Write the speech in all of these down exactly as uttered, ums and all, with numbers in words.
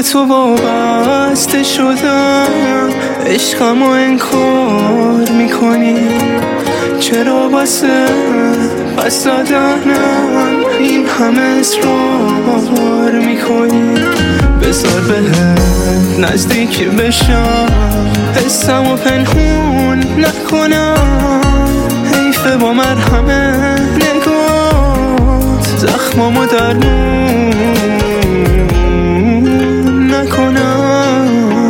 تو وابسته شدم، عشقمو انکار میکنی. چرا واسه پس دادنم این همه اصرار میکنی؟ بذار بهت نزدیک بشم، حسمو پنهون نکنم. حیفه با مرهمه نگات زخمامو درمون نکنم.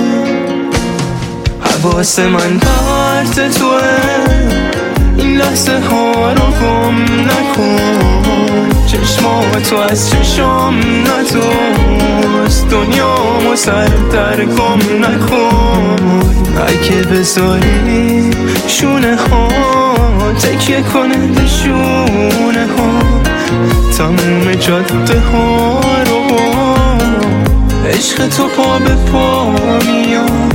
حواس من پرت توه، این لحظه ها رو گم نکن. چشماتو از چشام ندوست، دنیامو سر در گم نکن. اگه بذاری شونه ها تکیه کنه به شونه ها، تموم جاده ها رو با عشق تو پا به پا میام.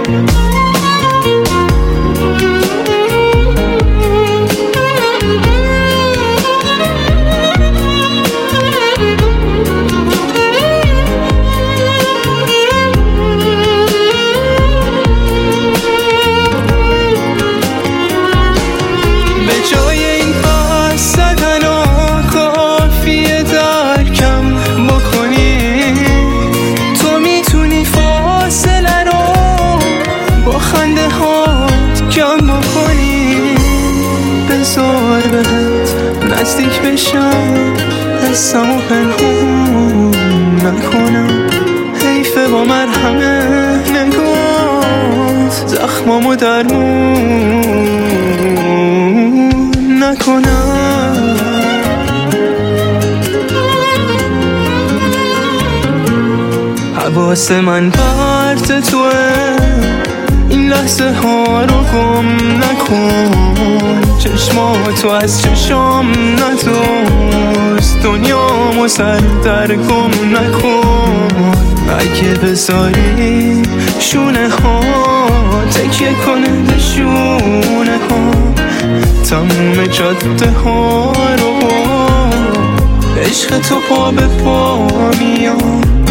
بذار بهت نزدیک بشم، حسمو پنهون نکنم. حیفه با مرهمه نگات زخمامو درمون نکنم. حواس من پرت توه، این لحظه ها رو گم نکن. چشماتو از چشام ندوست، دنیامو سر در گم نکن. اگه بذاری شونه ها تکیه کنه به شونه ها، تموم جاده ها رو با عشق تو پا به پا میام.